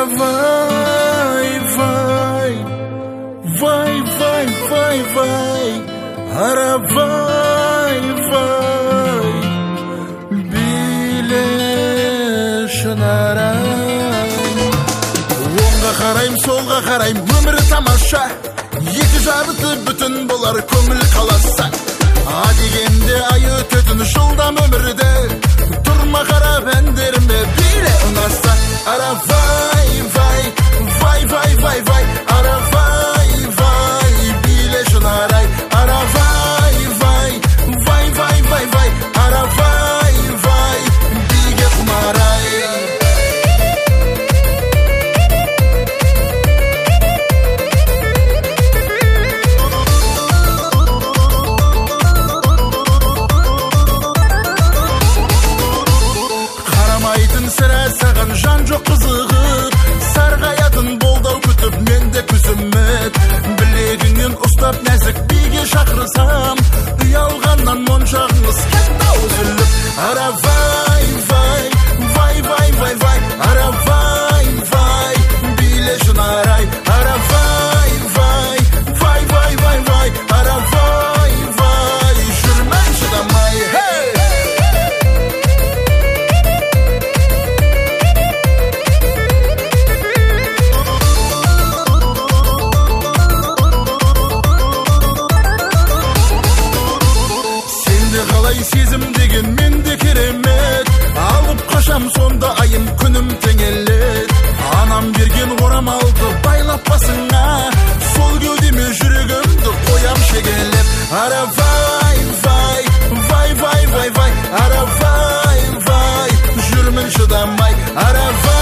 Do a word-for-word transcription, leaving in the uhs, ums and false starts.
vay vay, vay vay vay vay, ara vay vay, bile şınaray. Oңға қарайым, солға қарайым, өмір тамаша, екі жарты бүтін болар көңіл қаласа. А дегенде ай өтетін жылдам өмірде, тұрма қарап әндеріме биле ұнаса. Ара вай вай, вай вай вай вай, ара вай вай, биле шынарай. Ара вай вай, вай вай вай вай, ара вай вай, биге құмарай. Сірә саған жан жоқ қызығып, сарғаятын болдау күтіп менде күзімет. Білегіңнен ұстап нәзік биге шақырсам, ұялғаннан моншағыңыз кетті үзіліп. Ара вай вай, вай вай вай вай, ара вай вай, биле шынарай. Ара вай вай, вай вай вай вай, ара вай вай, жүрмән шыдамай. Сезім деген менде керемет, алып қашам сонда айым күнім теңелет. Анам берген орамалды байлап басыңа, сол кеудеме жүрегімді қоям шегелеп. Ара вай вай, вай вай вай вай, ара вай вай, жүрмін шыдамай. Ара вай